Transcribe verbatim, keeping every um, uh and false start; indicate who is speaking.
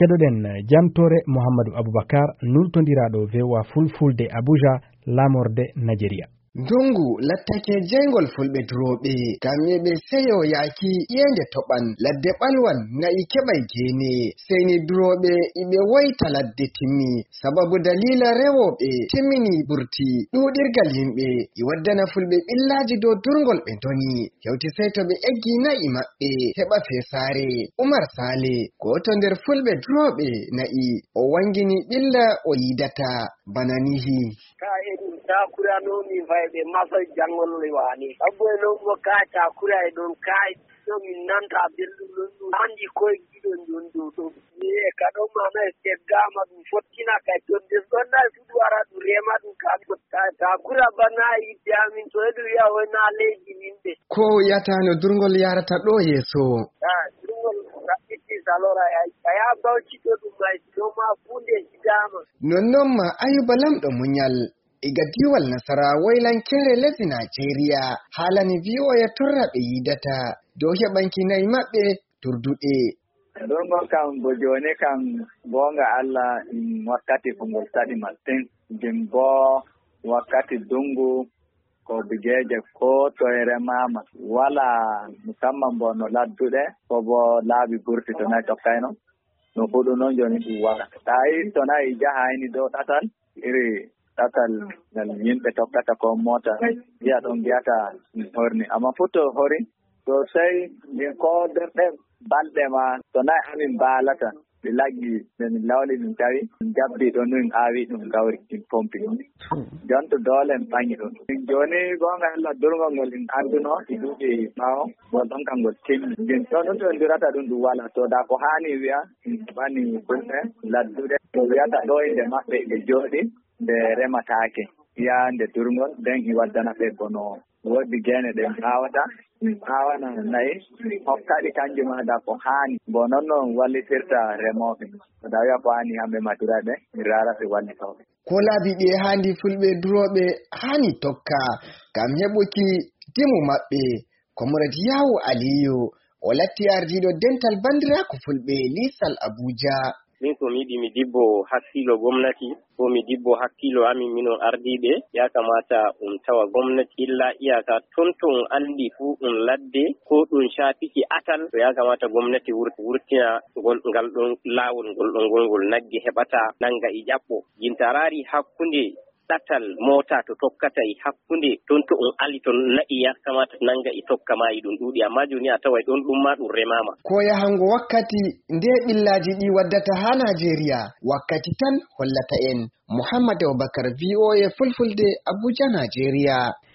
Speaker 1: keɗoɗen jamtore Mouhamadou Aboubacar nultodiraɗo vewa fulfulde Abuja lamorde Nigeria.
Speaker 2: Dungu lattake jengol fulɓe duroɓe gam yeɓe seyo yaki yende toɓan ladde ɓalwan nga'i keɓai gene seni duroɓe iɓe waita ladde timmi sababu dalila rewoɓe timmini burti ɗuɗirgal yimɓe i waddana fulɓe ɓillaji dow durgol ɓe doni hewti sai to ɓe eggi na'i maɓɓe heɓa fesare. Umar Sale goto nder fulɓe duroɓe na'i o wangini ɓilla o yidata bananihi
Speaker 3: takura nomi fayɓe masal jangol wani abbo e non mo ka takura e ɗon kai no min nanta belɗum ɗon ɗum andi koye giɗon ɗon ɗo ɗo e ka ɗon mana e teddama ɗum fottina kay jonde ɗonna fuɗu ara ɗum rema ɗum kam takura bana yidde amin to eɗum wiya wona leydi yimɓe
Speaker 2: ko yata no durgol yarata ɗo yeeso
Speaker 3: durgol raɓɓitti salora aya bawci to ɗum may noma funde hidama
Speaker 2: nonnon ma Ayuba lamɗo munyal iga diwal nasara waylankere lesdi Nigeria halani vi'oya torra ɓe yidata dow heɓanki nayi maɓɓe turduɗe.
Speaker 4: Ɗon bo kam bo joni kam gonga Allah wakkati ko ngol saɗi masin nden bo wakkati dungu ko bigeje ko toyre mama wala musamman bo no ladduɗe ko bo laabi burti to nayi tokkayno no huɗu noon joni ɗum wala tawi to nayi jahayni dow ɗatal iri ɗatal ngal yimɓe tokkata ko mota wiya ɗon mbiyata horni amma fu to hori to sey min ko derɗe balɗe ma to nayi amin mbaalata ɓe laggi ɓe min lawli min tawi min jabbi ɗon min aawi ɗum gawri min pompi jon to doole en ɓaŋi ɗum joni gonga Allah durgol ngol en anduno e duuɓi ɓaawo ngol ɗon kam ngol timmi min ɗon ɗum to ndirata ɗum ɗum wala to da ko hani wiya ɓani fulɓe ladduɗe to wiyata ɗo inde maɓɓe ɓe jooɗi nde rematake ya nde durgol nden i waddana ɓe bono woodi gene ɗen awata awana nayi hokkaɗi kanjum ada ko hani bo noon noon wallitirta remoɓe to da wiya ko hani hamɓe matiraɓe mi rara ɓe wallitoɓe
Speaker 2: ko laabi ɗi handi fulɓe duroɓe hani tokka gam heɓuki dimu maɓɓe. Comrade Yawu Aliyu o latti ardiɗo dental bandirako fulɓe lisal Abuja.
Speaker 5: min ko mi yiɗi mi dibbo hakkilo gomnati ko mi dibbo hakkilo amin minon ardiɓe ya kamata um tawa gomnati illa iyaka ton ton andi fu ɗum ladde ko ɗum shafiki atal to ya kamata gomnati wurti wurtina gol ngal ɗon lawol ngol ɗon ngolngol nagge heɓata nanga i ƴaɓɓo jintarari hakkunde ɗatal mota to tokkata e hakkunde ton to on ali ton na'i ya kamata nanga e tokka ma e ɗum ɗuuɗi amma joni a tawai ɗon ɗum ma ɗum remama
Speaker 2: ko yahango wakkati nde ɓillaji ɗi waddata ha Nigeria wakkati tan hollata en. Mouhamadou Aboubacar V O A Fulfulde Abuja Nigeria.